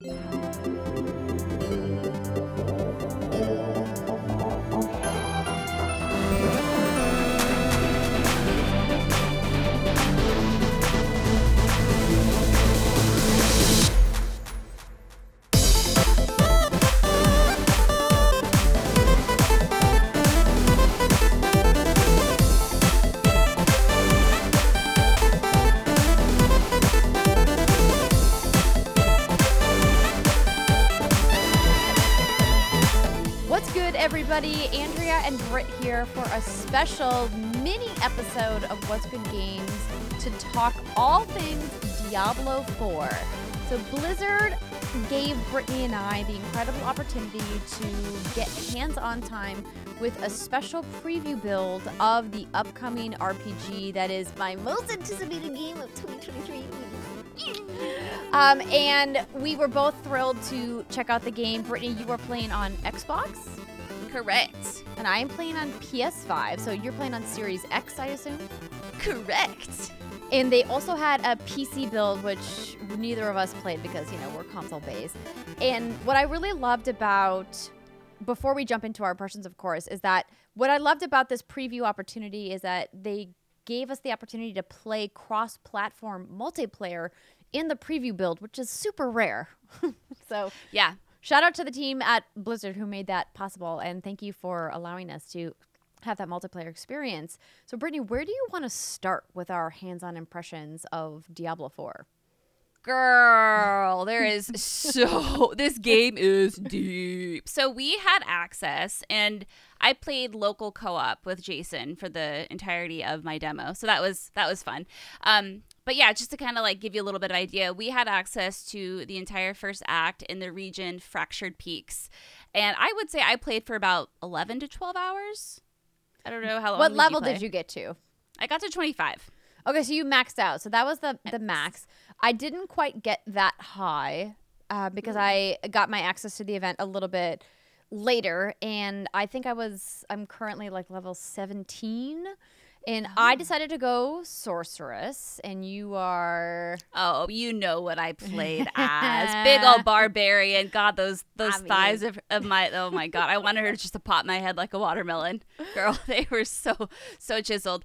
Everybody, Andrea and Britt here for a special mini episode of What's Good Games to talk all things Diablo 4. So Blizzard gave Brittany and I the incredible opportunity to get hands-on time with a special preview build of the upcoming RPG that is my most anticipated game of 2023. And we were both thrilled to check out the game. Brittany, you were playing on Xbox? Correct. And I'm playing on PS5, so you're playing on Series X, I assume? Correct. And they also had a PC build, which neither of us played because, we're console-based. And what I really loved about, before we jump into our impressions, of course, is that what I loved about this preview opportunity is that they gave us the opportunity to play cross-platform multiplayer in the preview build, which is super rare. So, yeah. Shout out to the team at Blizzard who made that possible, and thank you for allowing us to have that multiplayer experience. So, Brittany, where do you want to start with our hands-on impressions of Diablo 4? Girl, there is this game is deep. So we had access, and I played local co-op with Jason for the entirety of my demo. So that was fun. But yeah, just to kind of give you a little bit of idea, we had access to the entire first act in the region Fractured Peaks. And I would say I played for about 11 to 12 hours. I don't know how long. What level did you get to? I got to 25. Okay, so you maxed out. So that was the max. I didn't quite get that high because I got my access to the event a little bit later. And I think I'm currently level 17. And I decided to go sorceress, and you are... Oh, you know what I played as. Big old barbarian. God, those thighs of my... Oh, my God. I wanted her just to pop my head like a watermelon. Girl, they were so chiseled.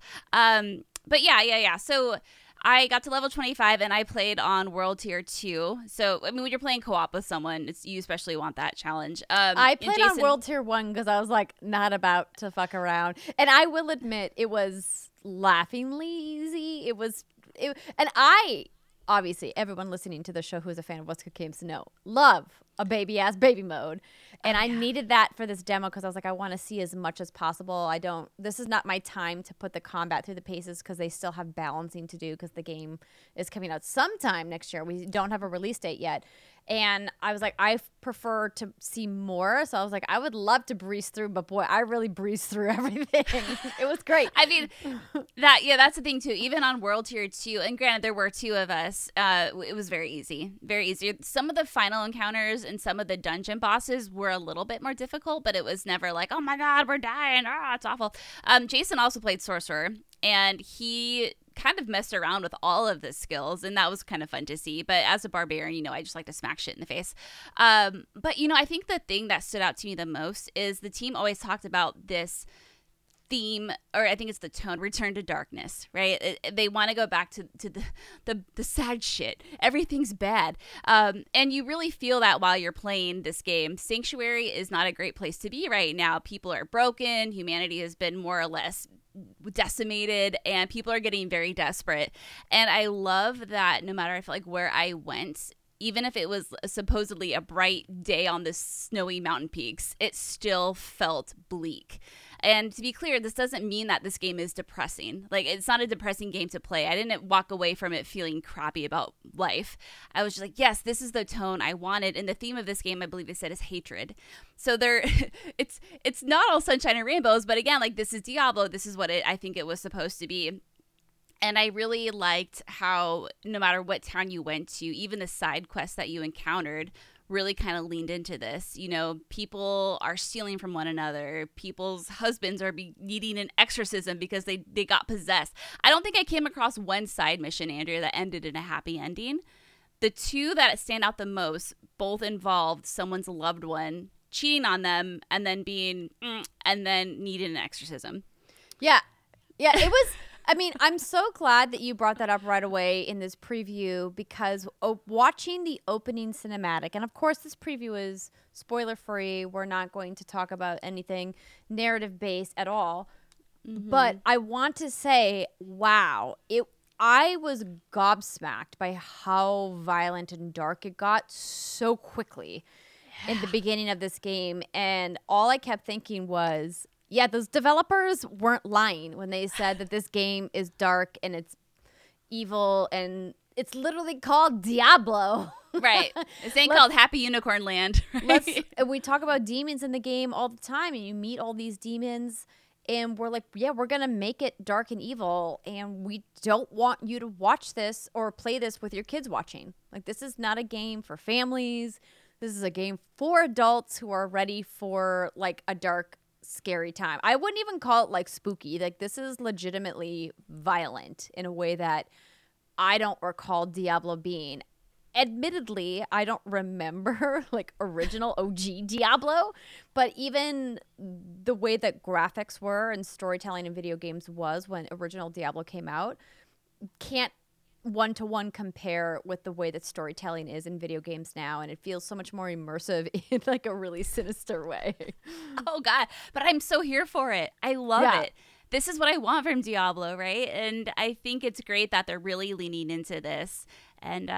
But yeah. So I got to level 25, and I played on World Tier 2. So, I mean, when you're playing co-op with someone, you especially want that challenge. I played on World Tier 1 because I was, not about to fuck around. And I will admit, it was laughingly easy. And I, obviously, everyone listening to the show who is a fan of What's Good Games love a baby-ass baby mode. And I needed that for this demo because I was I want to see as much as possible. This is not my time to put the combat through the paces because they still have balancing to do because the game is coming out sometime next year. We don't have a release date yet. And I was I prefer to see more. So I was I would love to breeze through, but boy, I really breezed through everything. It was great. I mean, that's the thing too. Even on World Tier 2, and granted there were two of us, it was very easy. Very easy. Some of the final encounters and some of the dungeon bosses were a little bit more difficult, but it was never oh my God, we're dying. It's awful. Jason also played Sorcerer, and he kind of messed around with all of the skills, and that was kind of fun to see. But as a barbarian, I just like to smack shit in the face. But I think the thing that stood out to me the most is the team always talked about this theme, or I think it's the tone, return to darkness, right? They want to go back to the sad shit. Everything's bad. And you really feel that while you're playing this game. Sanctuary is not a great place to be right now. People are broken. Humanity has been more or less decimated, and people are getting very desperate. And I love that no matter where I went, even if it was supposedly a bright day on the snowy mountain peaks, it still felt bleak. And to be clear, this doesn't mean that this game is depressing. It's not a depressing game to play. I didn't walk away from it feeling crappy about life. I was just yes, this is the tone I wanted. And the theme of this game, I believe they said, is hatred. So it's not all sunshine and rainbows, but again, this is Diablo. This is what I think it was supposed to be. And I really liked how no matter what town you went to, even the side quests that you encountered really kind of leaned into this. People are stealing from one another. People's husbands are needing an exorcism because they got possessed. I don't think I came across one side mission, Andrea, that ended in a happy ending. the two that stand out the most both involved someone's loved one cheating on them and then being and then needing an exorcism. Yeah. Yeah, it was I mean, I'm so glad that you brought that up right away in this preview because watching the opening cinematic, and of course this preview is spoiler free. We're not going to talk about anything narrative based at all. But I want to say, wow, I was gobsmacked by how violent and dark it got so quickly in the beginning of this game. And all I kept thinking was, yeah, those developers weren't lying when they said that this game is dark and it's evil and it's literally called Diablo. Right. This ain't called Happy Unicorn Land. Right? We talk about demons in the game all the time and you meet all these demons. And we're like, yeah, we're going to make it dark and evil. And we don't want you to watch this or play this with your kids watching. Like, this is not a game for families. This is a game for adults who are ready for, like, a dark, scary time. I wouldn't even call it, like, spooky. Like, this is legitimately violent in a way that I don't recall Diablo being. Admittedly, I don't remember like original OG Diablo, but even the way that graphics were and storytelling in video games was when original Diablo came out can't one-to-one compare with the way that storytelling is in video games now, and it feels so much more immersive in like a really sinister way. Oh God, but I'm so here for it. I love it. This is what I want from Diablo, right? And I think it's great that they're really leaning into this. And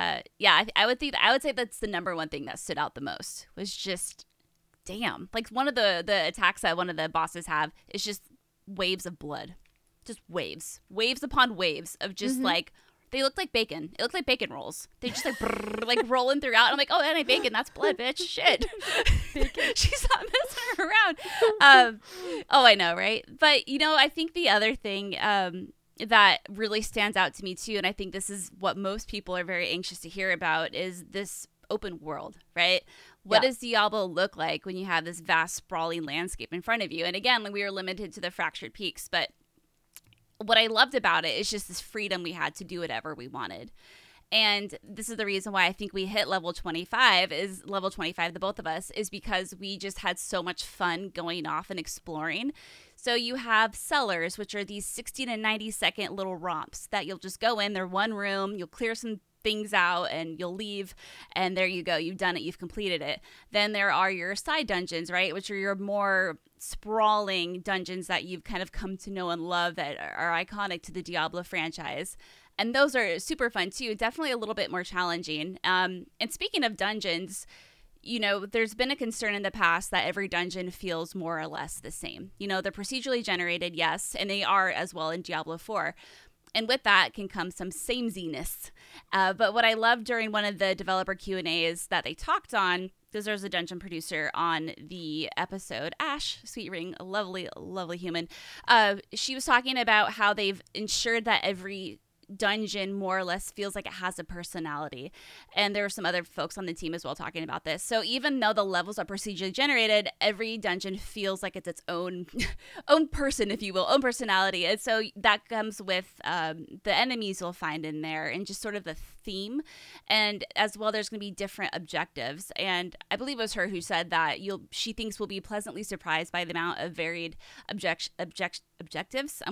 I would say that's the number one thing that stood out the most was just, damn. Like one of the attacks that one of the bosses have is just waves of blood, just waves upon waves of just like, they look like bacon. It looked like bacon rolls. They just like brrr, like rolling throughout. I'm like, oh, that ain't bacon. That's blood, bitch. Shit. She's not messing around. Oh, I know, right? But I think the other thing that really stands out to me too, and I think this is what most people are very anxious to hear about, is this open world, right? What does Diablo look like when you have this vast sprawling landscape in front of you? And again, we were limited to the Fractured Peaks, but what I loved about it is just this freedom we had to do whatever we wanted. And this is the reason why I think we hit level 25, the both of us, is because we just had so much fun going off and exploring. So you have cellars, which are these 60 to 90 second little romps that you'll just go in. They're one room. You'll clear some things out and you'll leave. And there you go. You've done it. You've completed it. Then there are your side dungeons, right? Which are your more sprawling dungeons that you've kind of come to know and love that are iconic to the Diablo franchise. And those are super fun too. Definitely a little bit more challenging. And speaking of dungeons, there's been a concern in the past that every dungeon feels more or less the same. They're procedurally generated, yes, and they are as well in Diablo 4. And with that can come some sameness. But what I loved during one of the developer Q&As that they talked on, because there's a dungeon producer on the episode, Ash, Sweet Ring, a lovely, lovely human. She was talking about how they've ensured that every dungeon more or less feels like it has a personality, and there were some other folks on the team as well talking about this. So even though the levels are procedurally generated, every dungeon feels like it's its own person, if you will, own personality. And so that comes with the enemies you'll find in there and just sort of the theme. And as well, there's going to be different objectives, and I believe it was her who said that she thinks we'll be pleasantly surprised by the amount of varied objectives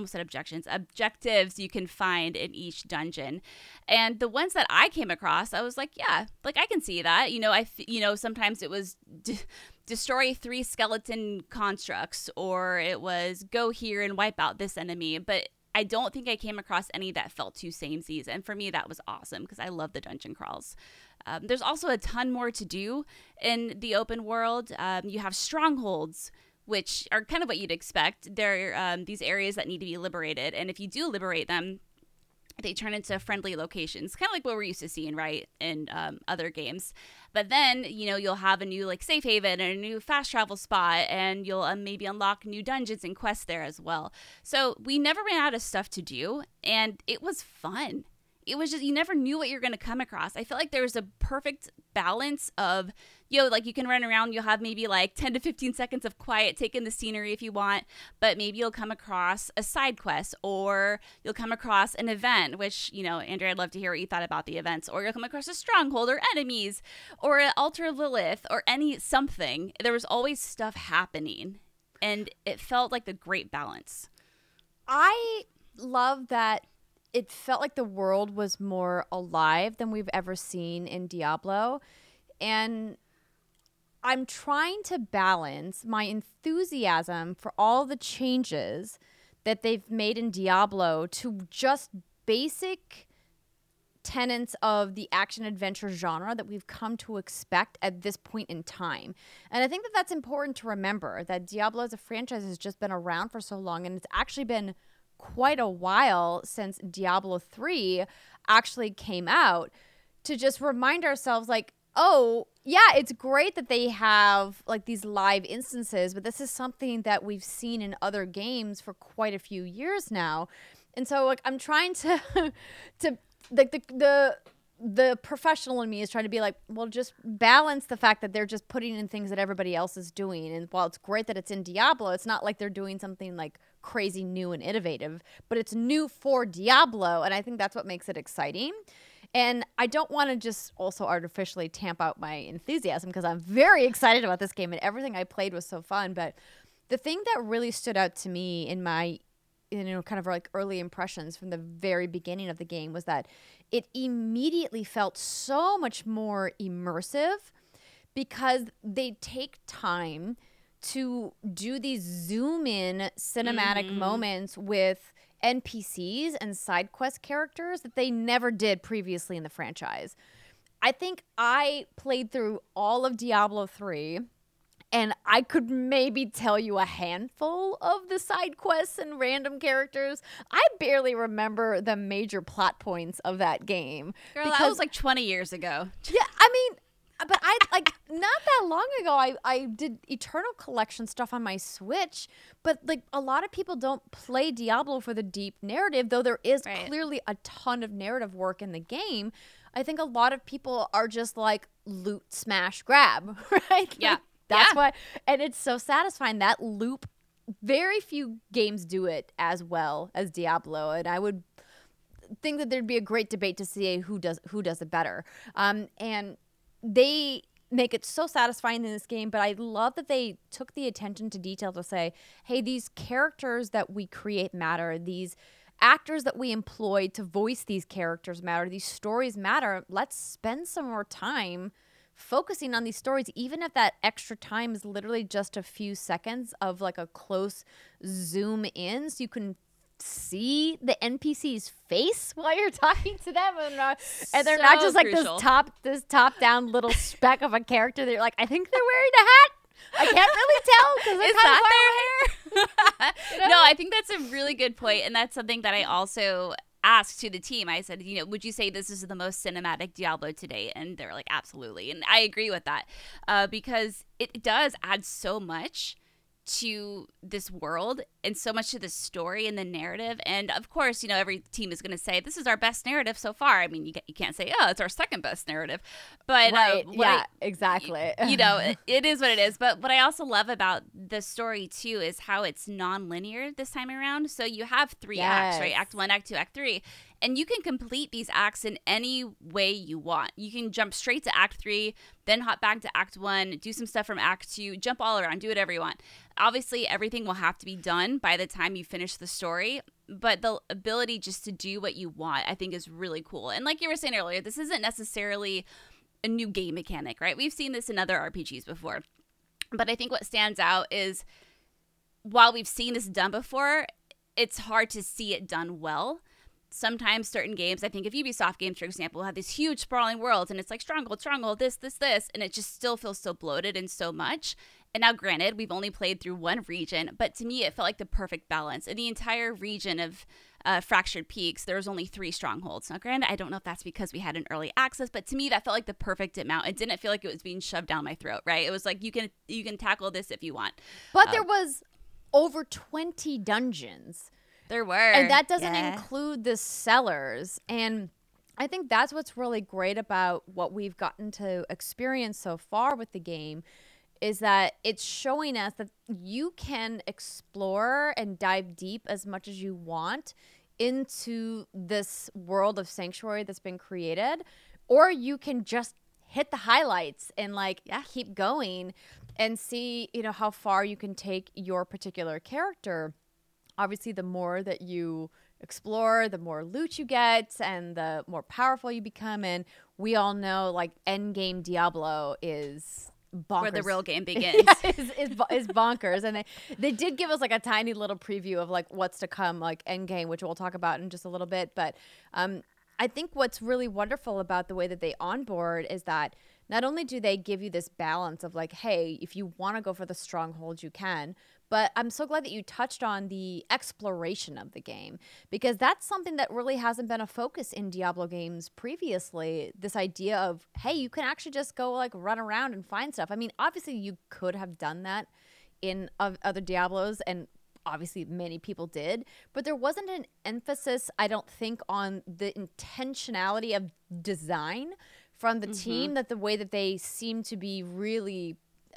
you can find in each dungeon. And the ones that I came across, I was like, yeah, like I can see that. Sometimes it was destroy 3 skeleton constructs, or it was go here and wipe out this enemy. But I don't think I came across any that felt too samesies. And for me, that was awesome because I love the dungeon crawls. There's also a ton more to do in the open world. You have strongholds, which are kind of what you'd expect. They're these areas that need to be liberated. And if you do liberate them, they turn into friendly locations, kind of like what we're used to seeing, right, in other games. But then, you'll have a new safe haven and a new fast travel spot, and you'll maybe unlock new dungeons and quests there as well. So we never ran out of stuff to do, and it was fun. it was just, you never knew what you're going to come across. I feel like there was a perfect balance of, like you can run around, you'll have maybe like 10 to 15 seconds of quiet, take in the scenery if you want, but maybe you'll come across a side quest, or you'll come across an event, which, Andrea, I'd love to hear what you thought about the events, or you'll come across a stronghold or enemies or an altar of Lilith or something. There was always stuff happening, and it felt like the great balance. I love that it felt like the world was more alive than we've ever seen in Diablo. And I'm trying to balance my enthusiasm for all the changes that they've made in Diablo to just basic tenets of the action adventure genre that we've come to expect at this point in time. And I think that that's important to remember, that Diablo as a franchise has just been around for so long, and it's actually been quite a while since Diablo 3 actually came out, to just remind ourselves like, oh, yeah, it's great that they have like these live instances, but this is something that we've seen in other games for quite a few years now. And so like I'm trying to like the professional in me is trying to be like, well, just balance the fact that they're just putting in things that everybody else is doing. And while it's great that it's in Diablo, it's not like they're doing something like crazy new and innovative, but it's new for Diablo. And I think that's what makes it exciting. And I don't want to just also artificially tamp out my enthusiasm, because I'm very excited about this game and everything I played was so fun. But the thing that really stood out to me in my kind of like early impressions from the very beginning of the game was that it immediately felt so much more immersive, because they take time to do these zoom in cinematic moments with NPCs and side quest characters that they never did previously in the franchise. I think I played through all of Diablo 3, and I could maybe tell you a handful of the side quests and random characters. I barely remember the major plot points of that game. Girl, that was like 20 years ago. Yeah, I mean, but I like not that long ago I did Eternal Collection stuff on my Switch, but like a lot of people don't play Diablo for the deep narrative, though there is clearly a ton of narrative work in the game. I think a lot of people are just like loot, smash, grab, right? Yeah. Like, that's why, and it's so satisfying, that loop. Very few games do it as well as Diablo, and I would think that there'd be a great debate to see who does it better. And they make it so satisfying in this game, but I love that they took the attention to detail to say, hey, these characters that we create matter, these actors that we employ to voice these characters matter, these stories matter. Let's spend some more time focusing on these stories, even if that extra time is literally just a few seconds of like a close zoom in, so you can see the NPC's face while you're talking to them, and they're not just like crucial. this top down little speck of a character that you're like, I think they're wearing a hat. I can't really tell because Is that their hair? You know? No, I think that's a really good point, and that's something that I also asked to the team. I said, would you say this is the most cinematic Diablo to date? And they're like, absolutely. And I agree with that, because it does add so much to this world and so much to the story and the narrative. And of course, every team is going to say this is our best narrative so far. I mean, you can't say, oh, it's our second best narrative, but exactly. It is what it is. But what I also love about the story too is how it's non-linear this time around. So you have three acts, right? Act 1, Act 2, Act 3. And you can complete these acts in any way you want. You can jump straight to Act 3, then hop back to Act 1, do some stuff from Act 2, jump all around, do whatever you want. Obviously, everything will have to be done by the time you finish the story, but the ability just to do what you want, I think, is really cool. And like you were saying earlier, this isn't necessarily a new game mechanic, right? We've seen this in other RPGs before. But I think what stands out is, while we've seen this done before, it's hard to see it done well. Sometimes certain games, I think of Ubisoft games, for example, have these huge sprawling worlds, and it's like stronghold, this, and it just still feels so bloated and so much. And now, granted, we've only played through one region, but to me, it felt like the perfect balance. In the entire region of Fractured Peaks, there was only 3 strongholds. Now, granted, I don't know if that's because we had an early access, but to me, that felt like the perfect amount. It didn't feel like it was being shoved down my throat, right? It was like, you can tackle this if you want. But there was over 20 dungeons. There were. And that doesn't include the cellars. And I think that's what's really great about what we've gotten to experience so far with the game is that it's showing us that you can explore and dive deep as much as you want into this world of Sanctuary that's been created, or you can just hit the highlights and like keep going and see, how far you can take your particular character. Obviously, the more that you explore, the more loot you get and the more powerful you become. And we all know like end game Diablo is bonkers. Where the real game begins. is bonkers. And they did give us like a tiny little preview of like what's to come, like end game, which we'll talk about in just a little bit. But I think what's really wonderful about the way that they onboard is that not only do they give you this balance of like, hey, if you want to go for the stronghold, you can. But I'm so glad that you touched on the exploration of the game, because that's something that really hasn't been a focus in Diablo games previously. This idea of, hey, you can actually just go like run around and find stuff. I mean, obviously you could have done that in other Diablos, and obviously many people did, but there wasn't an emphasis, I don't think, on the intentionality of design from the team, that the way that they seem to be really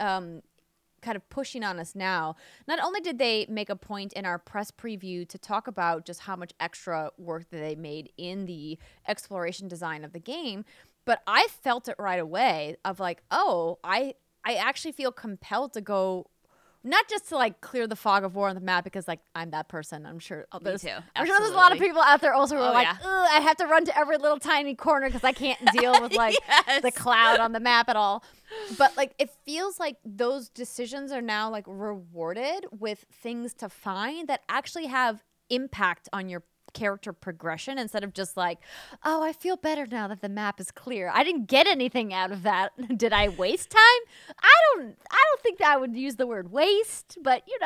kind of pushing on us now. Not only did they make a point in our press preview to talk about just how much extra work that they made in the exploration design of the game, but I felt it right away of like, oh, I actually feel compelled to go, not just to like clear the fog of war on the map, because like I'm that person. I'm sure Me too. I'm sure there's a lot of people out there also who are like, yeah. ugh, I have to run to every little tiny corner because I can't deal with like the cloud on the map at all. But like it feels like those decisions are now like rewarded with things to find that actually have impact on your character progression, instead of just like, oh, I feel better now that the map is clear. I didn't get anything out of that. Did I waste time? I don't think that I would use the word waste, but did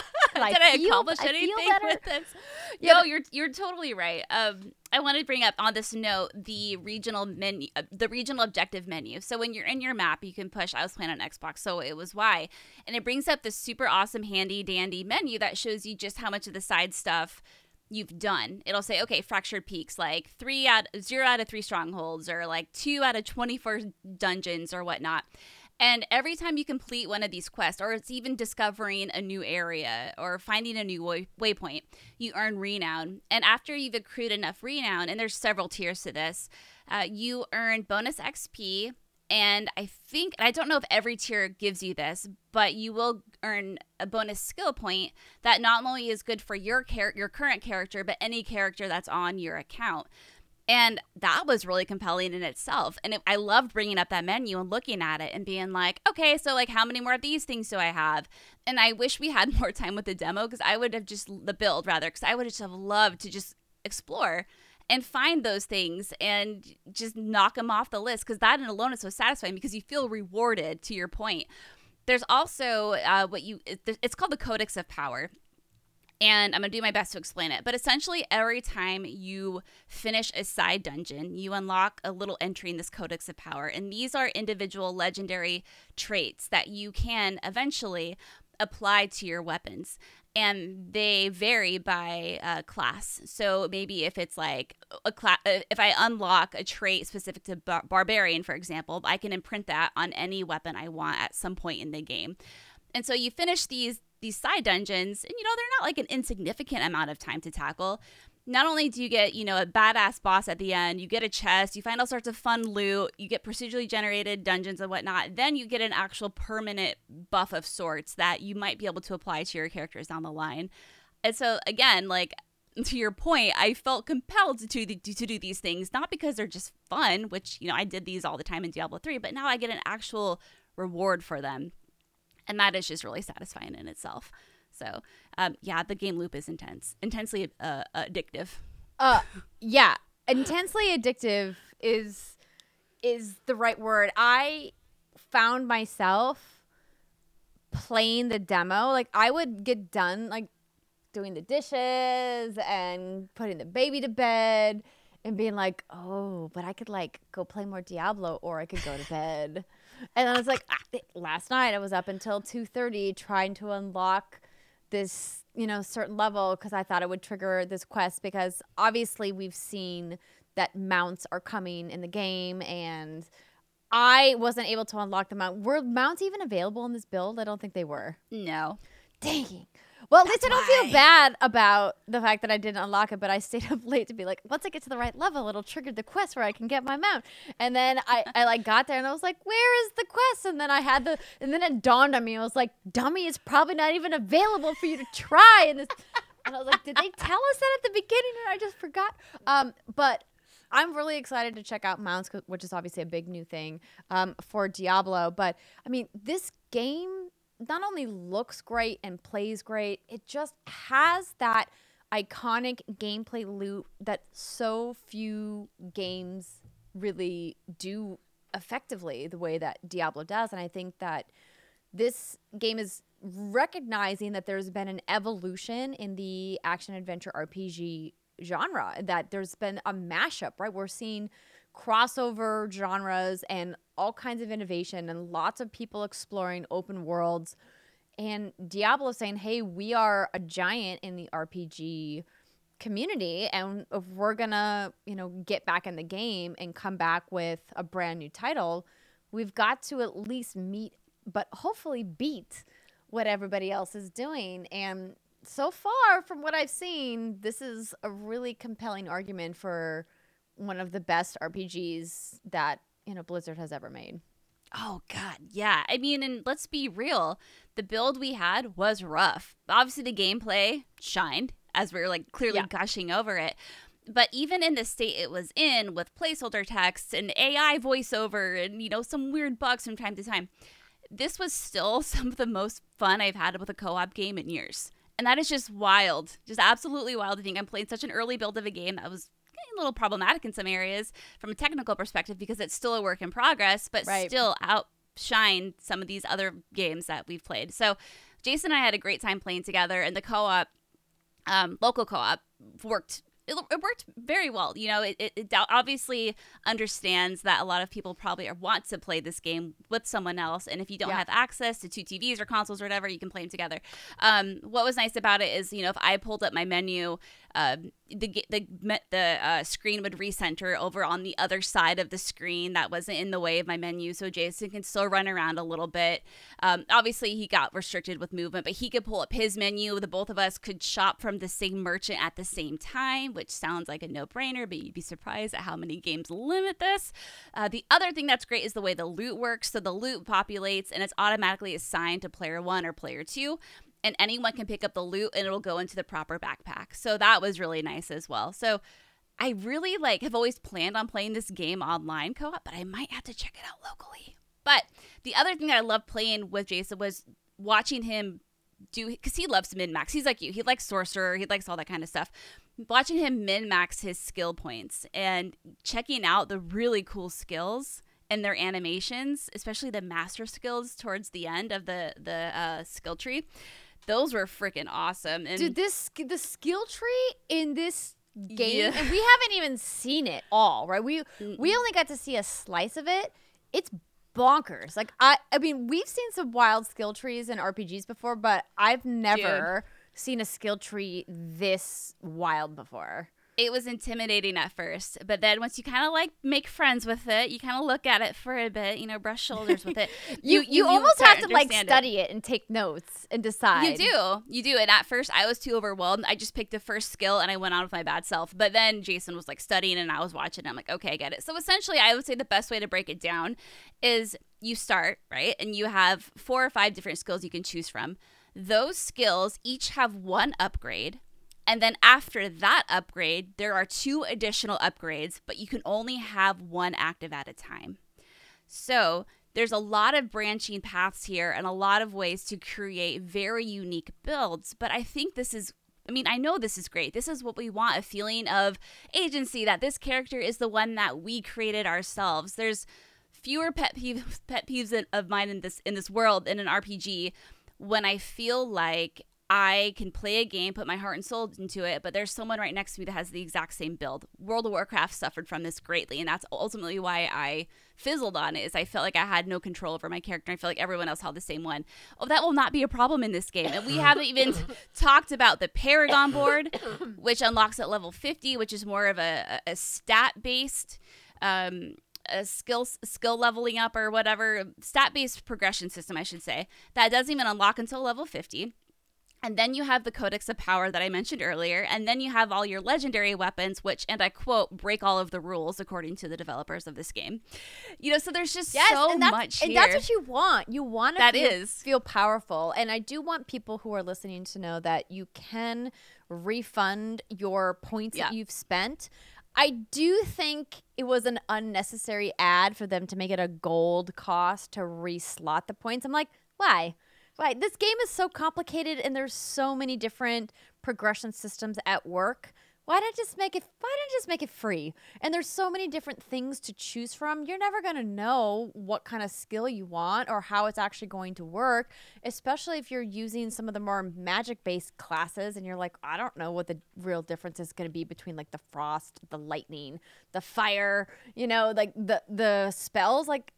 I accomplish anything with this? Yeah, no, you're totally right. I want to bring up on this note the regional menu, the regional objective menu. So when you're in your map, you can push. I was playing on Xbox, so it was Y, and it brings up this super awesome, handy dandy menu that shows you just how much of the side stuff you've done. It'll say, okay, fractured peaks, like 0 out of 3 strongholds, or like 2 out of 24 dungeons or whatnot. And every time you complete one of these quests, or it's even discovering a new area or finding a new waypoint, you earn renown. And after you've accrued enough renown, and there's several tiers to this, you earn bonus XP. And I don't know if every tier gives you this, but you will earn a bonus skill point that not only is good for your current character, but any character that's on your account. And that was really compelling in itself. And I loved bringing up that menu and looking at it and being like, okay, so like how many more of these things do I have? And I wish we had more time with the demo, because I would have the build rather, because I would just have loved to just explore and find those things and just knock them off the list, because that in alone is so satisfying, because you feel rewarded, to your point. There's also it's called the Codex of Power. And I'm going to do my best to explain it. But essentially, every time you finish a side dungeon, you unlock a little entry in this Codex of Power. And these are individual legendary traits that you can eventually apply to your weapons. And they vary by class. So maybe if it's like if I unlock a trait specific to Barbarian, for example, I can imprint that on any weapon I want at some point in the game. And so you finish these side dungeons, and they're not like an insignificant amount of time to tackle. Not only do you get a badass boss at the end, you get a chest, you find all sorts of fun loot, you get procedurally generated dungeons and whatnot, then you get an actual permanent buff of sorts that you might be able to apply to your characters down the line. And so again, like to your point, I felt compelled to do these things, not because they're just fun, which I did these all the time in Diablo 3, but now I get an actual reward for them. And that is just really satisfying in itself. So, the game loop is intensely addictive. Yeah, intensely addictive is the right word. I found myself playing the demo. Like I would get done like doing the dishes and putting the baby to bed and being like, oh, but I could like go play more Diablo, or I could go to bed. And I was like, last night I was up until 2:30 trying to unlock this, certain level, because I thought it would trigger this quest, because obviously we've seen that mounts are coming in the game, and I wasn't able to unlock the mount. Were mounts even available in this build? I don't think they were. No. Dang. Well, at least I don't feel bad about the fact that I didn't unlock it, but I stayed up late to be like, once I get to the right level, it'll trigger the quest where I can get my mount. And then I like got there and I was like, where is the quest? And then and then it dawned on me. I was like, dummy, it's probably not even available for you to try. And I was like, did they tell us that at the beginning and I just forgot? But I'm really excited to check out mounts, which is obviously a big new thing for Diablo. But I mean, this game not only looks great and plays great, it just has that iconic gameplay loop that so few games really do effectively the way that Diablo does. And I think that this game is recognizing that there's been an evolution in the action adventure RPG genre, that there's been a mashup, right? We're seeing crossover genres and all kinds of innovation and lots of people exploring open worlds. And Diablo saying, hey, we are a giant in the RPG community, and if we're gonna, get back in the game and come back with a brand new title, we've got to at least meet, but hopefully beat what everybody else is doing. And so far, from what I've seen, this is a really compelling argument for one of the best RPGs that Blizzard has ever made. Oh God, yeah. I mean, and let's be real, the build we had was rough. Obviously, the gameplay shined as we were like clearly gushing over it. But even in the state it was in, with placeholder text and AI voiceover and some weird bugs from time to time, this was still some of the most fun I've had with a co-op game in years. And that is just wild, just absolutely wild to think I'm playing such an early build of a game that was getting a little problematic in some areas from a technical perspective because it's still a work in progress, but still outshined some of these other games that we've played. So Jason and I had a great time playing together, and the co-op, local co-op, worked. It worked very well. It obviously understands that a lot of people probably want to play this game with someone else. And if you don't have access to two TVs or consoles or whatever, you can play them together. What was nice about it is, if I pulled up my menu, the screen would recenter over on the other side of the screen that wasn't in the way of my menu, so Jason can still run around a little bit. Obviously he got restricted with movement, but he could pull up his menu. The both of us could shop from the same merchant at the same time, which sounds like a no-brainer, but you'd be surprised at how many games limit this. The other thing that's great is the way the loot works. So the loot populates and it's automatically assigned to player 1 or player 2. And anyone can pick up the loot and it'll go into the proper backpack. So that was really nice as well. So I really have always planned on playing this game online co-op, but I might have to check it out locally. But the other thing that I loved playing with Jason was watching him do, because he loves min-max. He's like you. He likes sorcerer. He likes all that kind of stuff. Watching him min-max his skill points and checking out the really cool skills and their animations, especially the master skills towards the end of the skill tree. Those were freaking awesome. And dude, the skill tree in this game, and we haven't even seen it all, right? We only got to see a slice of it. It's bonkers. Like I mean, we've seen some wild skill trees in RPGs before, but I've never seen a skill tree this wild before. It was intimidating at first, but then once you kind of make friends with it, you kind of look at it for a bit, brush shoulders with it. You almost have to study it and take notes and decide. You do. And at first I was too overwhelmed. I just picked the first skill and I went on with my bad self. But then Jason was studying and I was watching. And I'm like, okay, I get it. So essentially I would say the best way to break it down is you start, right? And you have 4 or 5 different skills you can choose from. Those skills each have 1 upgrade. And then after that upgrade, there are 2 additional upgrades, but you can only have 1 active at a time. So there's a lot of branching paths here and a lot of ways to create very unique builds. But I think I know this is great. This is what we want, a feeling of agency, that this character is the one that we created ourselves. There's fewer pet peeves of mine in this world in an RPG when I feel like I can play a game, put my heart and soul into it, but there's someone right next to me that has the exact same build. World of Warcraft suffered from this greatly, and that's ultimately why I fizzled on it, is I felt like I had no control over my character. I feel like everyone else held the same one. Oh, that will not be a problem in this game. And we haven't even talked about the Paragon board, which unlocks at level 50, which is more of a stat-based a skill leveling up or whatever, stat-based progression system, I should say, that doesn't even unlock until level 50. And then you have the Codex of Power that I mentioned earlier. And then you have all your legendary weapons, which, and I quote, break all of the rules according to the developers of this game. You know, so there's just so much here. And that's what you want. You want to feel powerful. And I do want people who are listening to know that you can refund your points that you've spent. I do think it was an unnecessary ad for them to make it a gold cost to reslot the points. I'm like, why? Right. This game is so complicated and there's so many different progression systems at work. Why not just make it free? And there's so many different things to choose from. You're never going to know what kind of skill you want or how it's actually going to work, especially if you're using some of the more magic-based classes and you're like, I don't know what the real difference is going to be between like the frost, the lightning, the fire, you know, like the spells. Like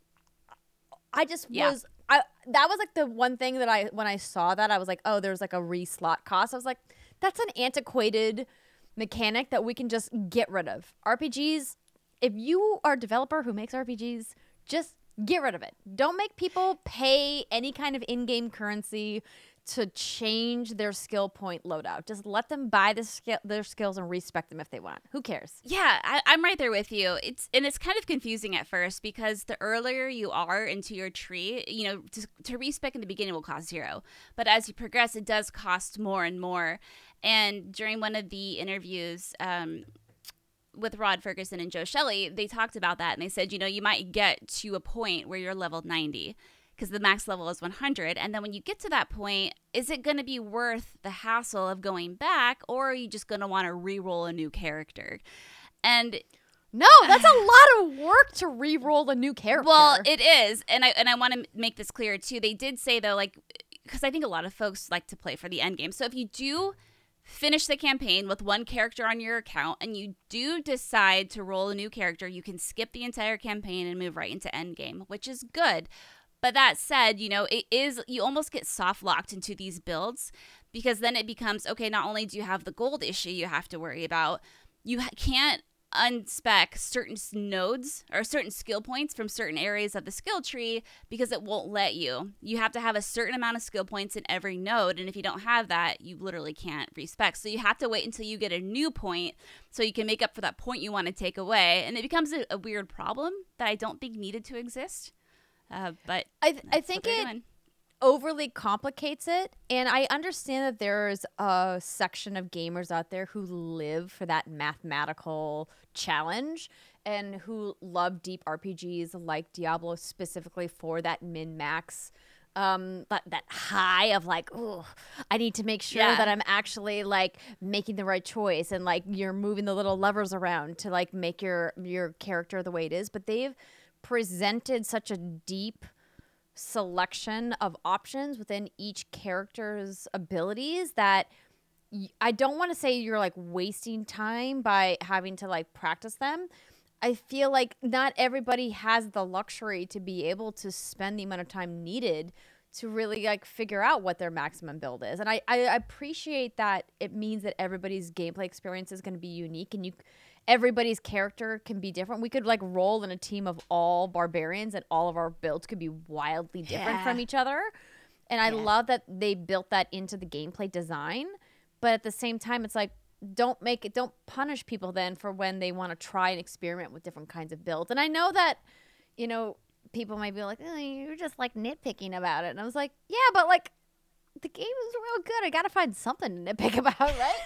I just was that was like the one thing that when I saw that, I was like, oh, there's like a reslot cost. I was like, that's an antiquated mechanic that we can just get rid of. RPGs, if you are a developer who makes RPGs, just get rid of it. Don't make people pay any kind of in-game currency to change their skill point loadout. Just let them buy their skills and respec them if they want. Who cares? Yeah, I'm right there with you. It's kind of confusing at first because the earlier you are into your tree, you know, to respec in the beginning will cost 0. But as you progress, it does cost more and more. And during one of the interviews with Rod Ferguson and Joe Shelley, they talked about that. And they said, you know, you might get to a point where you're level 90. Because the max level is 100. And then when you get to that point, is it going to be worth the hassle of going back, or are you just going to want to re-roll a new character? And no, that's a lot of work to re-roll a new character. Well, it is. And I want to make this clear, too. They did say, though, like, because I think a lot of folks like to play for the end game. So if you do finish the campaign with one character on your account and you do decide to roll a new character, you can skip the entire campaign and move right into end game, which is good. But that said, you know, you almost get soft locked into these builds because then it becomes, okay, not only do you have the gold issue you have to worry about, you can't unspec certain nodes or certain skill points from certain areas of the skill tree because it won't let you. You have to have a certain amount of skill points in every node. And if you don't have that, you literally can't respec. So you have to wait until you get a new point so you can make up for that point you want to take away. And it becomes a weird problem that I don't think needed to exist. But I think it overly complicates it. And I understand that there's a section of gamers out there who live for that mathematical challenge and who love deep RPGs like Diablo specifically for that min-max, that high of like, oh, I need to make sure that I'm actually like making the right choice and like you're moving the little levers around to like make your character the way it is. But they've presented such a deep selection of options within each character's abilities that I don't want to say you're like wasting time by having to like practice them. I feel like not everybody has the luxury to be able to spend the amount of time needed to really like figure out what their maximum build is. And I appreciate that it means that everybody's gameplay experience is going to be unique and everybody's character can be different. We could like roll in a team of all barbarians and all of our builds could be wildly different from each other. And I love that they built that into the gameplay design. But at the same time, it's like, don't punish people then for when they want to try and experiment with different kinds of builds. And I know that, you know, people might be like, oh, you're just like nitpicking about it. And I was like, yeah, but like the game is real good. I got to find something to nitpick about, right?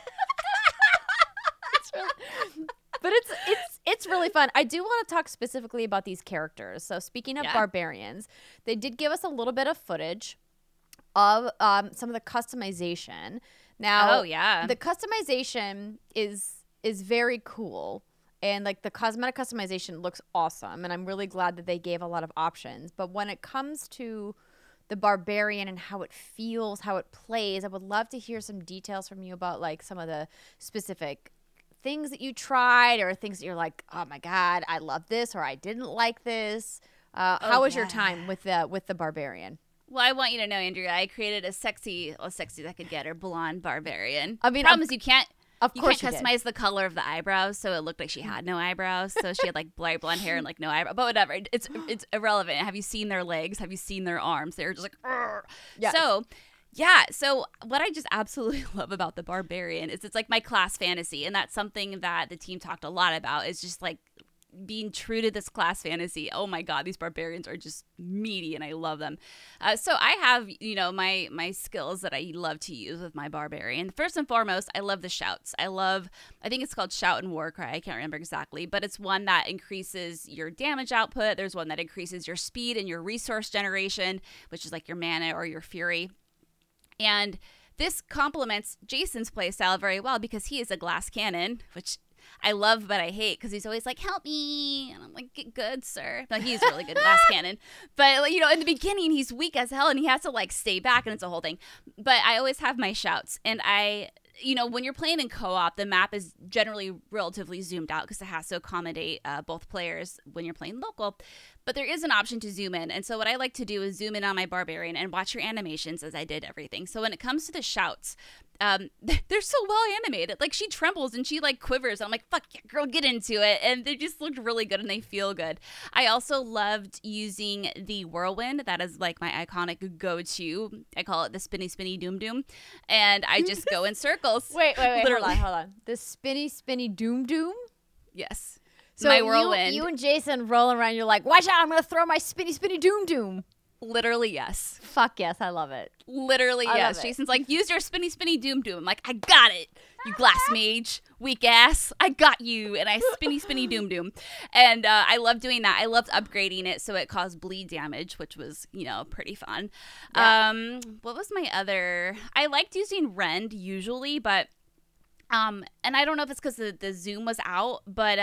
But it's really fun. I do want to talk specifically about these characters. So speaking of barbarians, they did give us a little bit of footage of some of the customization. Now, the customization is very cool. And like the cosmetic customization looks awesome. And I'm really glad that they gave a lot of options. But when it comes to the barbarian and how it feels, how it plays. I would love to hear some details from you about like some of the specific things that you tried or things that you're like, oh my God, I love this or I didn't like this. How was your time with the barbarian? Well, I want you to know, Andrea, I created a sexy as I could get her, blonde barbarian. I mean, problem is you can't customize customize the color of the eyebrows, so it looked like she had no eyebrows. So she had like light blonde hair and like no eyebrow. But whatever, it's irrelevant. Have you seen their legs? Have you seen their arms? They're just like, yes. So what I just absolutely love about the barbarian is it's like my class fantasy, and that's something that the team talked a lot about. Is just like being true to this class fantasy. Oh my God, these barbarians are just meaty and I love them. So I have, my skills that I love to use with my barbarian. First and foremost, I love the shouts. I think it's called Shout and War Cry. I can't remember exactly, but it's one that increases your damage output. There's one that increases your speed and your resource generation, which is like your mana or your fury. And this complements Jason's playstyle very well because he is a glass cannon, which I love, but I hate because he's always like, help me. And I'm like, get good, sir. No, he's really good glass cannon. But, in the beginning, he's weak as hell and he has to like stay back and it's a whole thing. But I always have my shouts. And when you're playing in co-op, the map is generally relatively zoomed out because it has to accommodate both players when you're playing local. But there is an option to zoom in. And so what I like to do is zoom in on my barbarian and watch your animations as I did everything. So when it comes to the shouts, they're so well animated. Like she trembles and she like quivers. I'm like, fuck yeah, girl, get into it. And they just looked really good and they feel good. I also loved using the whirlwind. That is like my iconic go-to. I call it the spinny, spinny doom doom. And I just go in circles. Wait. Hold on. The spinny, spinny doom doom? Yes. So my whirlwind. You and Jason rolling around, you're like, watch out, I'm going to throw my spinny, spinny doom doom. Literally, yes. Fuck yes, I love it. Literally, yes. Jason's like, use your spinny, spinny doom doom. I'm like, I got it, you glass mage, weak ass. I got you. And I spinny, spinny doom doom. And I love doing that. I loved upgrading it so it caused bleed damage, which was, pretty fun. Yeah. What was my other? I liked using Rend usually, but, and I don't know if it's because the zoom was out, but,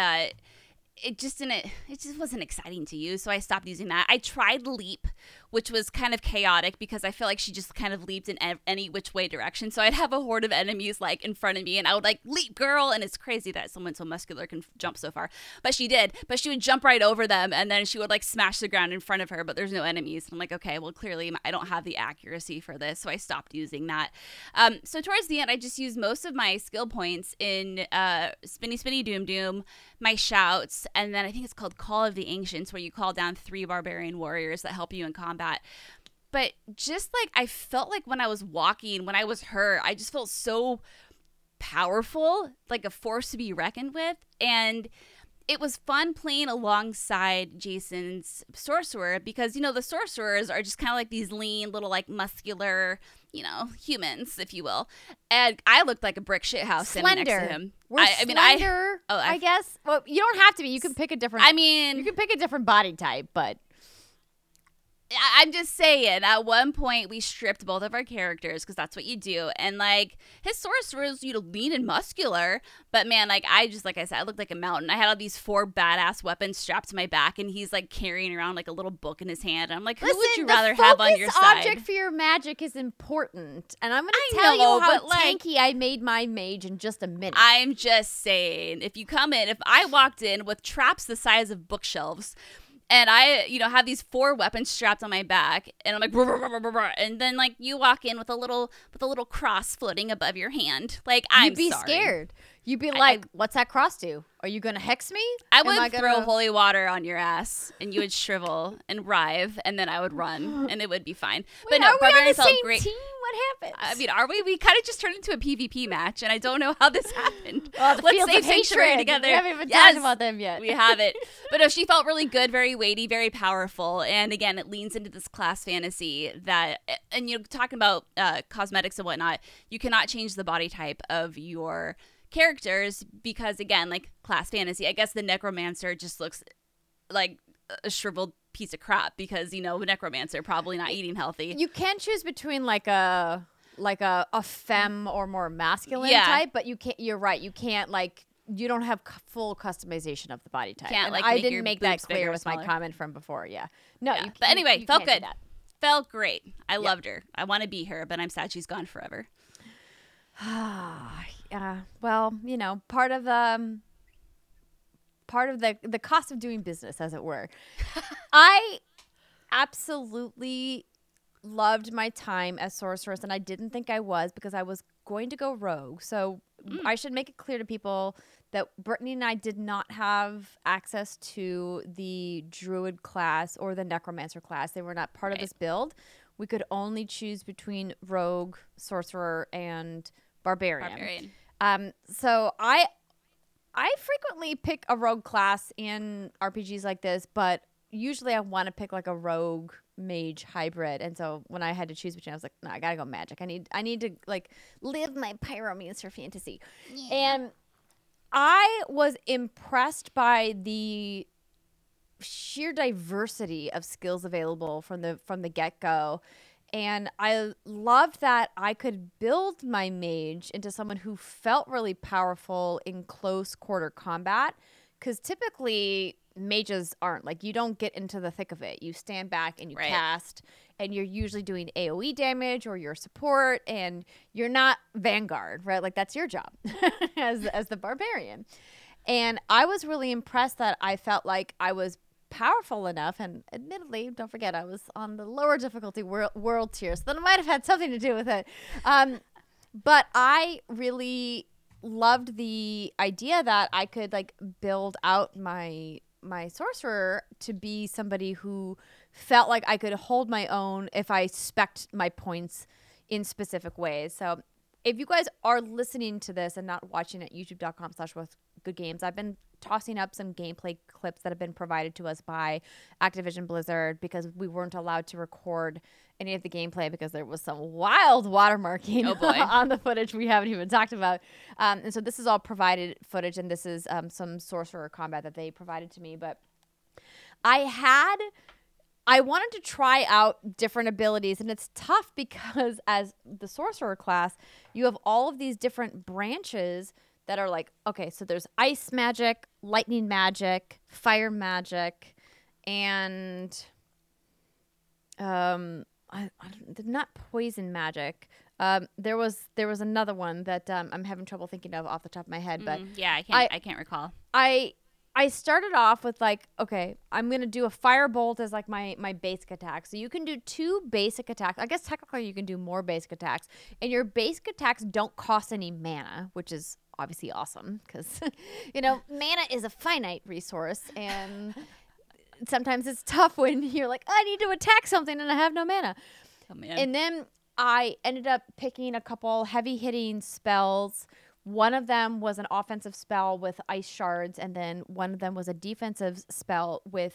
it just wasn't exciting to use, so I stopped using that. I tried Leap, which was kind of chaotic because I feel like she just kind of leaped in any which way direction. So I'd have a horde of enemies like in front of me and I would like, leap girl. And it's crazy that someone so muscular can jump so far, but she did, but she would jump right over them. And then she would like smash the ground in front of her, but there's no enemies. And I'm like, okay, well clearly I don't have the accuracy for this. So I stopped using that. So towards the end, I just used most of my skill points in spinny, spinny doom doom, my shouts. And then I think it's called Call of the Ancients, where you call down 3 barbarian warriors that help you in combat. But just like I felt like when I was walking, when I was her, I just felt so powerful, like a force to be reckoned with. And it was fun playing alongside Jason's sorcerer because, the sorcerers are just kind of like these lean, little like muscular, humans, if you will. And I looked like a brick shit house sitting next to him. Slender, I guess. Well, you don't have to be. You can pick a different. You can pick a different body type, but. I'm just saying, at one point we stripped both of our characters because that's what you do. And like his sorcerer was, lean and muscular. But man, like I said, I looked like a mountain. I had all these 4 badass weapons strapped to my back and he's like carrying around like a little book in his hand. And I'm like, who would you rather have on your side? The object for your magic is important. And I'm going to tell you how tanky I made my mage in just a minute. I'm just saying, if I walked in with traps the size of bookshelves, and I, have these 4 weapons strapped on my back, and I'm like, brr, brr, brr, brr, brr, and then like you walk in with a little cross floating above your hand. Like You'd be scared. You'd be like, what's that cross do? Are you going to hex me? I would throw holy water on your ass and you would shrivel and writhe and then I would run and it would be fine. Wait, but no, Barbarian felt great. Team? What happened? Are we? We kind of just turned into a PvP match and I don't know how this happened. Let's save Sanctuary together. We haven't even talked about them yet. We haven't. But no, she felt really good, very weighty, very powerful. And again, it leans into this class fantasy that, and talking about cosmetics and whatnot, you cannot change the body type of your characters because again, like class fantasy, I guess the necromancer just looks like a shriveled piece of crap because necromancer probably not eating healthy. You can choose between like a femme or more masculine type, but you can't. You're right. You can't you don't have full customization of the body type. Can't, and I didn't make that clear with my comment from before. Yeah. No. Yeah. But anyway, felt good. felt great. I loved her. I want to be her, but I'm sad she's gone forever. Yeah. Well, you know, part of the cost of doing business, as it were. I absolutely loved my time as sorceress, and I didn't think I was, because I was going to go rogue. So I should make it clear to people that Brittany and I did not have access to the druid class or the necromancer class. They were not part of this build. We could only choose between rogue, sorcerer, and barbarian. So I frequently pick a rogue class in RPGs like this, but usually I want to pick like a rogue mage hybrid. And so when I had to choose between, I was like, no, I gotta go magic. I need to like live my pyromancer fantasy. Yeah. And I was impressed by the sheer diversity of skills available from the get-go. And I loved that I could build my mage into someone who felt really powerful in close quarter combat, because typically mages aren't. Like, you don't get into the thick of it. You stand back and you cast, and you're usually doing AoE damage or your support, and you're not Vanguard, right? Like, that's your job as the barbarian. And I was really impressed that I felt like I was powerful enough, and admittedly, don't forget, I was on the lower difficulty world tier, so that might have had something to do with it. But I really loved the idea that I could like build out my sorcerer to be somebody who felt like I could hold my own if I spec'd my points in specific ways. So if you guys are listening to this and not watching at youtube.com/whatgoodgames, I've been tossing up some gameplay clips that have been provided to us by Activision Blizzard, because we weren't allowed to record any of the gameplay because there was some wild watermarking on the footage we haven't even talked about. And so this is all provided footage, and this is some sorcerer combat that they provided to me. But I wanted to try out different abilities, and it's tough because as the sorcerer class, you have all of these different branches that are like, okay, so there's ice magic, lightning magic, fire magic, and not poison magic. There was another one that I'm having trouble thinking of off the top of my head, but I can't recall. I started off with like, okay, I'm going to do a firebolt as like my basic attack. So you can do 2 basic attacks. I guess technically you can do more basic attacks. And your basic attacks don't cost any mana, which is obviously awesome because, mana is a finite resource. And sometimes it's tough when you're like, I need to attack something and I have no mana. Oh, man. And then I ended up picking a couple heavy hitting spells. One of them was an offensive spell with ice shards, and then one of them was a defensive spell with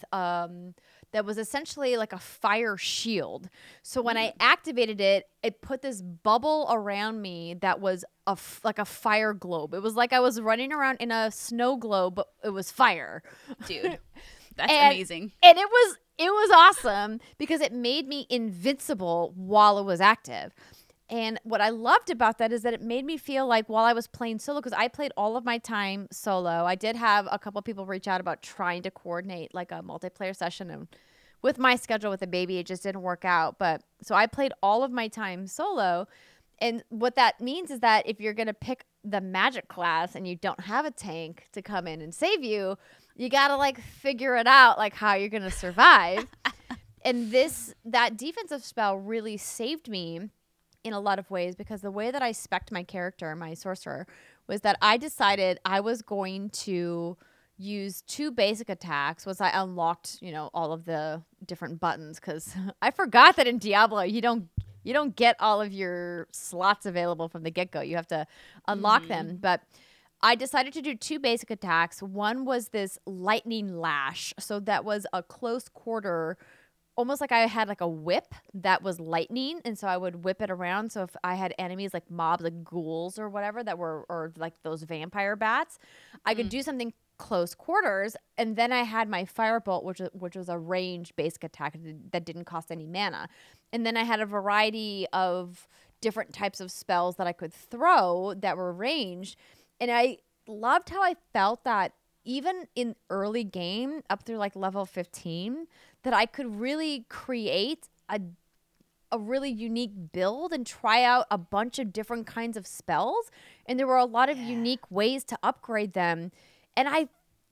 that was essentially like a fire shield. So when I activated it, it put this bubble around me that was like a fire globe. It was like I was running around in a snow globe, but it was fire. Dude, that's amazing. And it was awesome because it made me invincible while it was active. And what I loved about that is that it made me feel like while I was playing solo, because I played all of my time solo, I did have a couple people reach out about trying to coordinate like a multiplayer session. And with my schedule with the baby, it just didn't work out. But so I played all of my time solo. And what that means is that if you're going to pick the magic class and you don't have a tank to come in and save you, you got to like figure it out, like how you're going to survive. And that defensive spell really saved me in a lot of ways, because the way that I spec'd my character, my sorcerer, was that I decided I was going to use 2 basic attacks once I unlocked, all of the different buttons, because I forgot that in Diablo you don't get all of your slots available from the get-go. You have to unlock them. But I decided to do 2 basic attacks. One was this lightning lash. So that was a close quarter, almost like I had like a whip that was lightning. And so I would whip it around. So if I had enemies like mobs, like ghouls or whatever or like those vampire bats, I could do something close quarters. And then I had my firebolt, which was a ranged basic attack that didn't cost any mana. And then I had a variety of different types of spells that I could throw that were ranged. And I loved how I felt that even in early game up through like level 15, that I could really create a a really unique build and try out a bunch of different kinds of spells. And there were a lot of unique ways to upgrade them. And I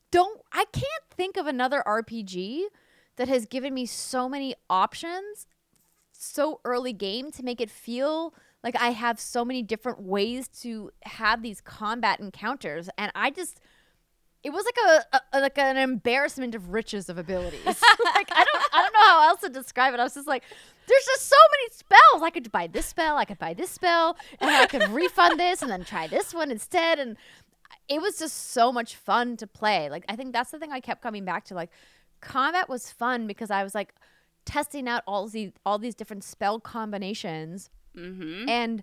can't think of another RPG that has given me so many options so early game to make it feel like I have so many different ways to have these combat encounters. And it was like an embarrassment of riches of abilities. Like I don't know how else to describe it. I was just like, there's just so many spells. I could buy this spell, and I could refund this and then try this one instead. And it was just so much fun to play. Like I think that's the thing I kept coming back to. Like combat was fun because I was like testing out all these different spell combinations. Mm-hmm. And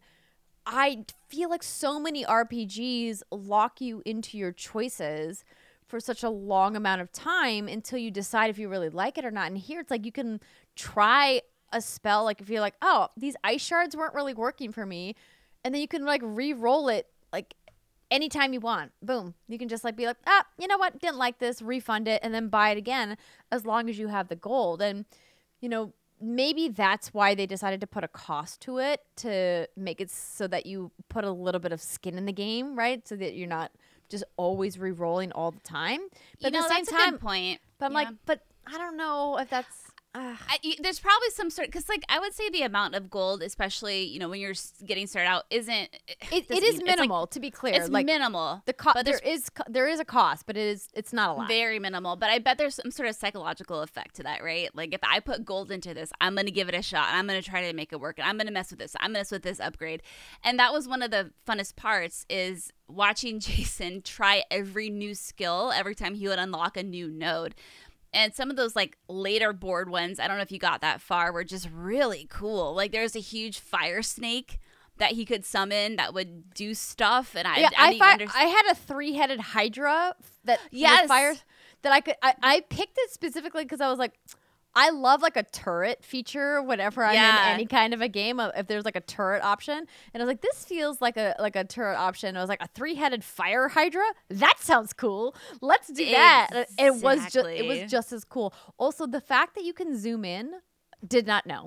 I feel like so many RPGs lock you into your choices for such a long amount of time until you decide if you really like it or not. And here it's like you can try a spell, like if you're like, oh, these ice shards weren't really working for me, and then you can like re-roll it like anytime you want. Boom. You can just like be like, you know what? Didn't like this, refund it, and then buy it again as long as you have the gold. And, you know, maybe that's why they decided to put a cost to it, to make it so that you put a little bit of skin in the game, right? So that you're not just always re-rolling all the time. But at the same that's time, a good point. But I'm like, but I don't know if that's... there's probably some sort, because like I would say the amount of gold, especially, you know, when you're getting started out, isn't it is minimal, like, to be clear. It's like minimal. But there is a cost, but it's not a lot. Very minimal. But I bet there's some sort of psychological effect to that, right? Like if I put gold into this, I'm gonna give it a shot and I'm gonna try to make it work and I'm gonna mess with this. I'm gonna mess with this upgrade. And that was one of the funnest parts, is watching Jason try every new skill every time he would unlock a new node. And some of those like later board ones, I don't know if you got that far, were just really cool. Like there's a huge fire snake that he could summon that would do stuff. And I had a 3-headed Hydra that was fire that I picked it specifically because I was like, I love like a turret feature whenever I'm in any kind of a game. If there's like a turret option, and I was like, this feels like a turret option. I was like, a 3-headed fire Hydra. That sounds cool. Let's do that. It was just as cool. Also, the fact that you can zoom in, did not know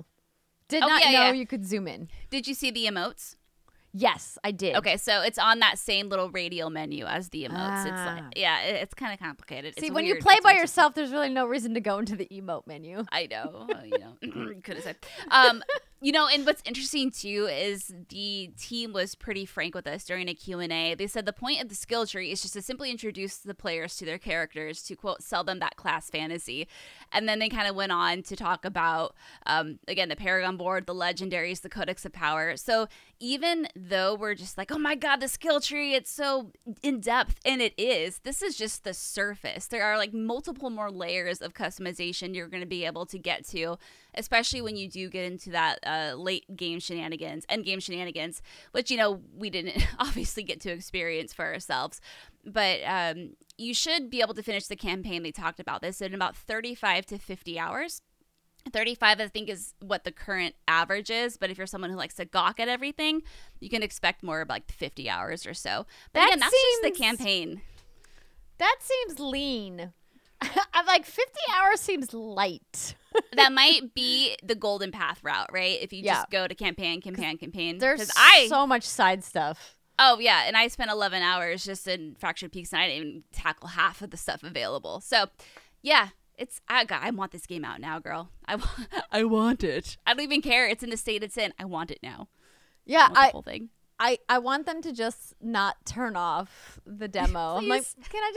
you could zoom in. Did you see the emotes? Yes, I did. Okay, so it's on that same little radial menu as the emotes. It's like, it's kind of complicated. See, when you play by yourself, there's really no reason to go into the emote menu. I know, could have said. You know, and what's interesting too is the team was pretty frank with us during a Q&A. They said the point of the skill tree is just to simply introduce the players to their characters, to quote, sell them that class fantasy. And then they kind of went on to talk about, again, the Paragon board, the legendaries, the Codex of Power. So even though we're just like, oh my God, the skill tree, it's so in depth, and it is, this is just the surface. There are like multiple more layers of customization you're going to be able to get to, especially when you do get into that late game shenanigans, end game shenanigans, which, you know, we didn't obviously get to experience for ourselves. But you should be able to finish the campaign. They talked about this in about 35 to 50 hours. 35, I think, is what the current average is. But if you're someone who likes to gawk at everything, you can expect more of like 50 hours or so. But again, that's just the campaign. That seems lean. I'm like, 50 hours seems light. That might be the golden path route, right? If you just go to campaign. There's so much side stuff. Oh, yeah. And I spent 11 hours just in Fractured Peaks, and I didn't even tackle half of the stuff available. So, yeah. I want this game out now, girl. I want it. I don't even care. It's in the state it's in. I want it now. Yeah, the whole thing. I want them to just not turn off the demo. I'm like,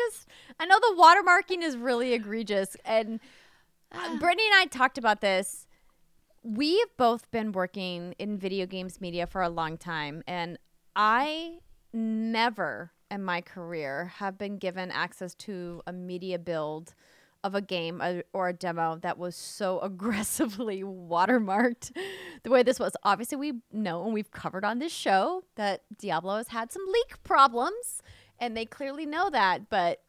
I know the watermarking is really egregious. And Brittany and I talked about this. We have both been working in video games media for a long time. And I never in my career have been given access to a media build of a game or a demo that was so aggressively watermarked the way this was. Obviously, we know and we've covered on this show that Diablo has had some leak problems, and they clearly know that. But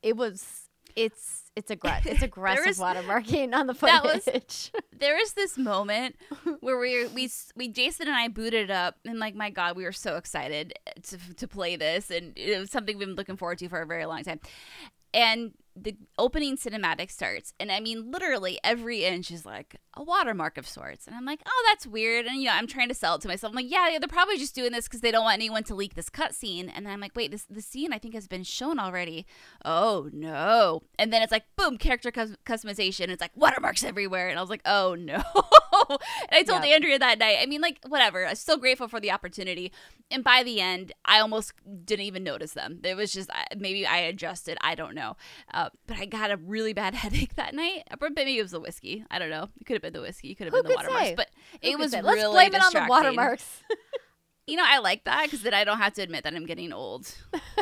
it's aggressive watermarking on the footage. There was this moment where we Jason and I booted up, and like, my God, we were so excited to play this, and it was something we've been looking forward to for a very long time. And the opening cinematic starts, and I mean, literally every inch is like a watermark of sorts. And I'm like, oh, that's weird. And, I'm trying to sell it to myself. I'm like, yeah, they're probably just doing this because they don't want anyone to leak this cutscene. And then I'm like, wait, the scene I think has been shown already. Oh, no. And then it's like, boom, character customization. It's like watermarks everywhere. And I was like, oh, no. And I told Andrea that night, I mean, like, whatever. I'm so grateful for the opportunity. And by the end, I almost didn't even notice them. It was just, maybe I adjusted. I don't know. But I got a really bad headache that night. Or maybe it was the whiskey. I don't know. It could have been the whiskey. It could have been the watermarks. But it was really Let's blame it on the watermarks. I like that because then I don't have to admit that I'm getting old.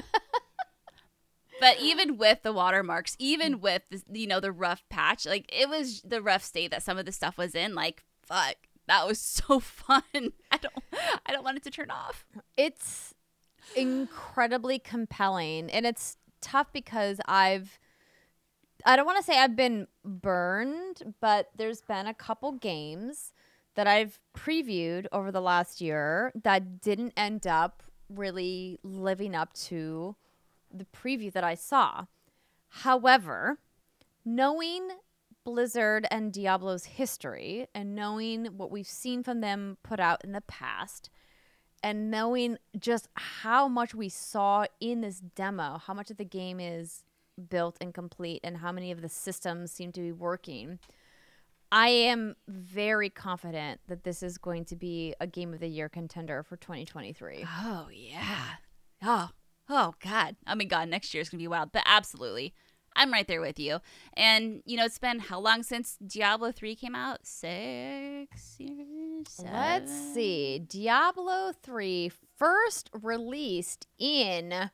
But even with the watermarks, even with the rough patch, like it was the rough state that some of the stuff was in. Like, fuck, that was so fun. I don't want it to turn off. It's incredibly compelling, and it's tough because I don't want to say I've been burned, but there's been a couple games that I've previewed over the last year that didn't end up really living up to the preview that I saw. However, knowing Blizzard and Diablo's history and knowing what we've seen from them put out in the past and knowing just how much we saw in this demo, how much of the game is built and complete and how many of the systems seem to be working, I am very confident that this is going to be a Game of the Year contender for 2023. Oh, yeah. Oh, God. I mean, God, next year is going to be wild. But absolutely. I'm right there with you. And, it's been how long since Diablo 3 came out? 6 years? 7? Let's see. Diablo 3 first released in...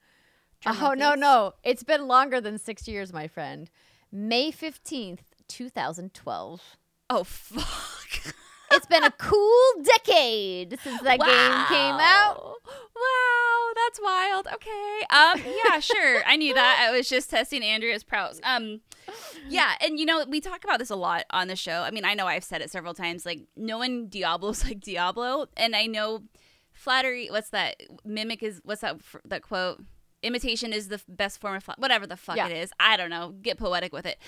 No. It's been longer than 6 years, my friend. May 15th, 2012. Oh, fuck. It's been a cool decade since that game came out. Wow, that's wild. Okay. Yeah, sure. I knew that. I was just testing Andrea's prowess. Yeah, and we talk about this a lot on the show. I mean, I know I've said it several times, like knowing Diablo's like Diablo, and I know flattery, what's that? That quote? Imitation is the best form of whatever the fuck it is. I don't know. Get poetic with it.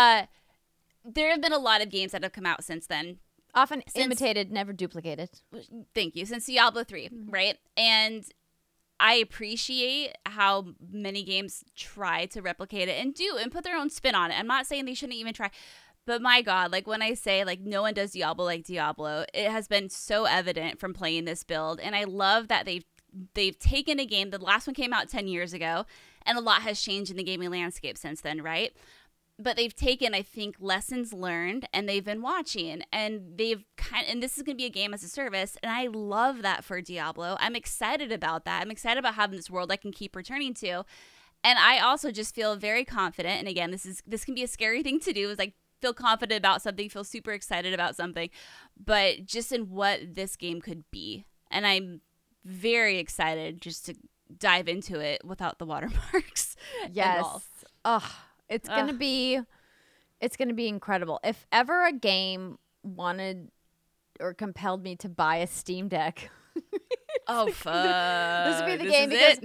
There have been a lot of games that have come out since then. Often imitated, never duplicated. Thank you. Since Diablo 3, right? And I appreciate how many games try to replicate it and put their own spin on it. I'm not saying they shouldn't even try. But my God, like when I say like no one does Diablo like Diablo, it has been so evident from playing this build. And I love that they've taken a game. The last one came out 10 years ago, and a lot has changed in the gaming landscape since then, right? But they've taken, I think, lessons learned, and they've been watching, and and this is going to be a game as a service, and I love that for Diablo. I'm excited about that. I'm excited about having this world I can keep returning to, and I also just feel very confident. And again, this can be a scary thing to do, is like feel confident about something, feel super excited about something, but just in what this game could be, and I'm very excited just to dive into it without the watermarks. Yes. It's gonna be incredible. If ever a game wanted or compelled me to buy a Steam Deck, fuck, this would be the game, because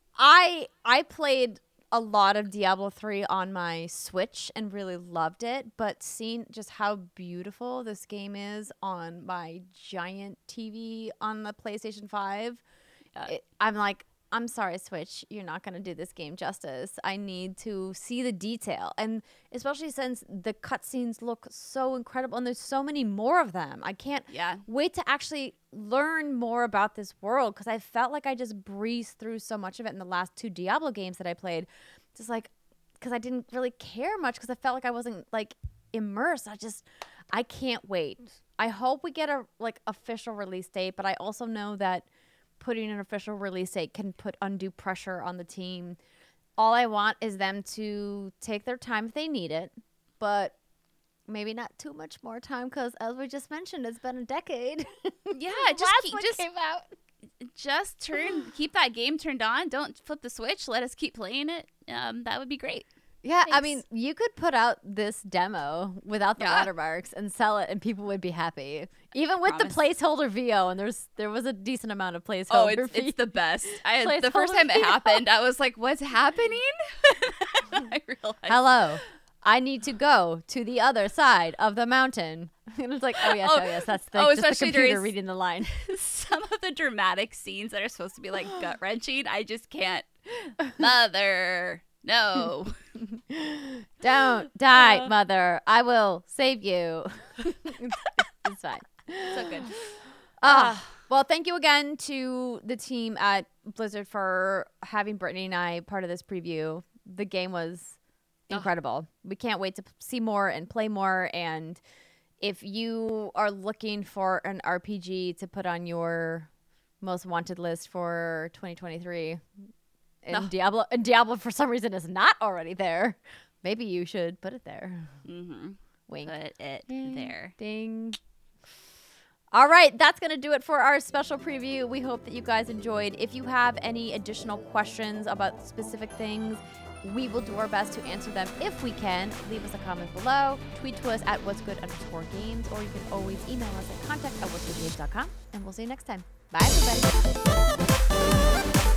I played a lot of Diablo 3 on my Switch and really loved it, but seeing just how beautiful this game is on my giant TV on the PlayStation 5, I'm like, I'm sorry, Switch, you're not going to do this game justice. I need to see the detail. And especially since the cutscenes look so incredible and there's so many more of them. I can't wait to actually learn more about this world, because I felt like I just breezed through so much of it in the last 2 Diablo games that I played. Just like, because I didn't really care much, because I felt like I wasn't like immersed. I can't wait. I hope we get a official release date, but I also know that putting an official release date can put undue pressure on the team. All I want is them to take their time if they need it, but maybe not too much more time, because as we just mentioned, it's been a decade. Yeah, just keep that game turned on. Don't flip the switch. Let us keep playing it. That would be great. Yeah, Thanks. I mean, you could put out this demo without the watermarks and sell it, and people would be happy. Even with the placeholder VO, and there was a decent amount of placeholder. It's the best. The first time it happened, I was like, "What's happening?" I realized. Hello. I need to go to the other side of the mountain. And it's like, oh yes, that's the, just the especially computer reading the line. Some of the dramatic scenes that are supposed to be like gut wrenching, I just can't. Mother, no. Don't die, mother. I will save you. It's fine. So good. Well, thank you again to the team at Blizzard for having Brittany and I part of this preview. The game was incredible. We can't wait to see more and play more. And if you are looking for an RPG to put on your most wanted list for 2023, and Diablo for some reason is not already there, maybe you should put it there. Mm-hmm. Wink. Put it there. Ding. All right, that's going to do it for our special preview. We hope that you guys enjoyed. If you have any additional questions about specific things, we will do our best to answer them if we can. Leave us a comment below. Tweet to us at what'sgood_games, or you can always email us at contact@what'sgoodgames.com. And we'll see you next time. Bye, everybody.